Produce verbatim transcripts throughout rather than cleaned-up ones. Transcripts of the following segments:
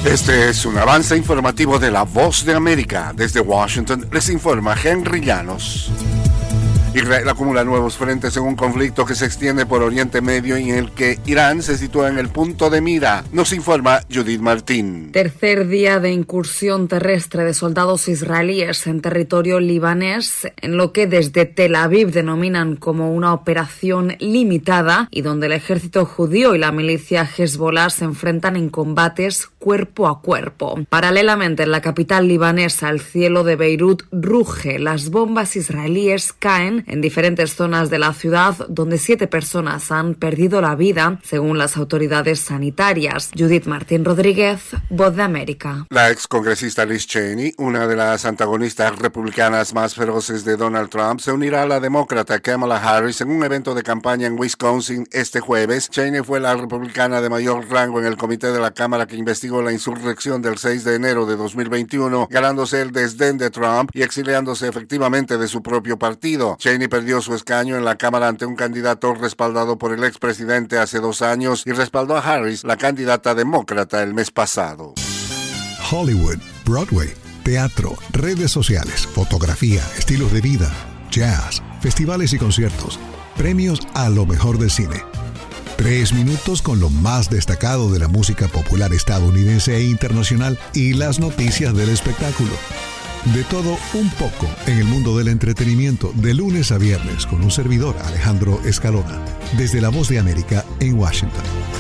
Este es un avance informativo de La Voz de América. Desde Washington les informa Henry Llanos. Israel acumula nuevos frentes en un conflicto que se extiende por Oriente Medio y en el que Irán se sitúa en el punto de mira. Nos informa Judith Martín. Tercer día de incursión terrestre de soldados israelíes en territorio libanés, en lo que desde Tel Aviv denominan como una operación limitada y donde el ejército judío y la milicia Hezbollah se enfrentan en combates cuerpo a cuerpo. Paralelamente, en la capital libanesa, el cielo de Beirut ruge. Las bombas israelíes caen en diferentes zonas de la ciudad, donde siete personas han perdido la vida, según las autoridades sanitarias. Judith Martín Rodríguez, Voz de América. La excongresista Liz Cheney, una de las antagonistas republicanas más feroces de Donald Trump, se unirá a la demócrata Kamala Harris en un evento de campaña en Wisconsin este jueves. Cheney fue la republicana de mayor rango en el comité de la Cámara que investigó la insurrección del seis de enero de dos mil veintiuno, ganándose el desdén de Trump y exiliándose efectivamente de su propio partido. Cheney perdió su escaño en la Cámara ante un candidato respaldado por el expresidente hace dos años y respaldó a Harris, la candidata demócrata, el mes pasado. Hollywood, Broadway, teatro, redes sociales, fotografía, estilos de vida, jazz, festivales y conciertos, premios a lo mejor del cine. Tres minutos con lo más destacado de la música popular estadounidense e internacional y las noticias del espectáculo. De todo un poco en el mundo del entretenimiento, de lunes a viernes, con un servidor, Alejandro Escalona, desde La Voz de América en Washington.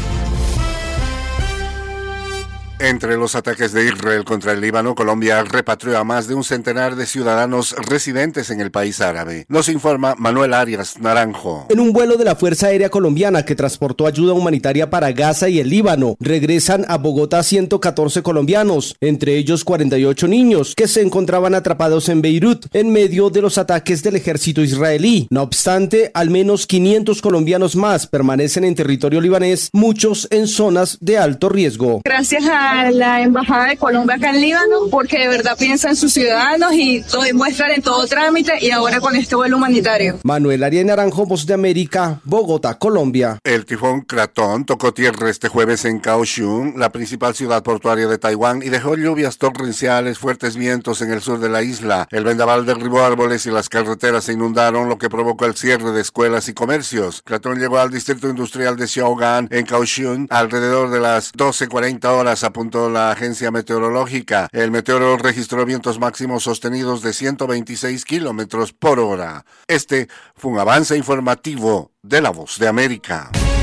Entre los ataques de Israel contra el Líbano, Colombia repatrió a más de un centenar de ciudadanos residentes en el país árabe. Nos informa Manuel Arias Naranjo. En un vuelo de la Fuerza Aérea Colombiana que transportó ayuda humanitaria para Gaza y el Líbano, regresan a Bogotá ciento catorce colombianos, entre ellos cuarenta y ocho niños, que se encontraban atrapados en Beirut en medio de los ataques del ejército israelí. No obstante, al menos quinientos colombianos más permanecen en territorio libanés, muchos en zonas de alto riesgo. Gracias a a la Embajada de Colombia acá en Líbano, porque de verdad piensa en sus ciudadanos y lo demuestran en todo trámite y ahora con este vuelo humanitario. Manuel Arias Naranjo, Voz de América, Bogotá, Colombia. El tifón Kraton tocó tierra este jueves en Kaohsiung, la principal ciudad portuaria de Taiwán, y dejó lluvias torrenciales, fuertes vientos en el sur de la isla. El vendaval derribó árboles y las carreteras se inundaron, lo que provocó el cierre de escuelas y comercios. Kraton llegó al distrito industrial de Xiaogan, en Kaohsiung, alrededor de las doce cuarenta horas, apuntó la agencia meteorológica. El meteoro registró vientos máximos sostenidos de ciento veintiséis kilómetros por hora. Este fue un avance informativo de La Voz de América.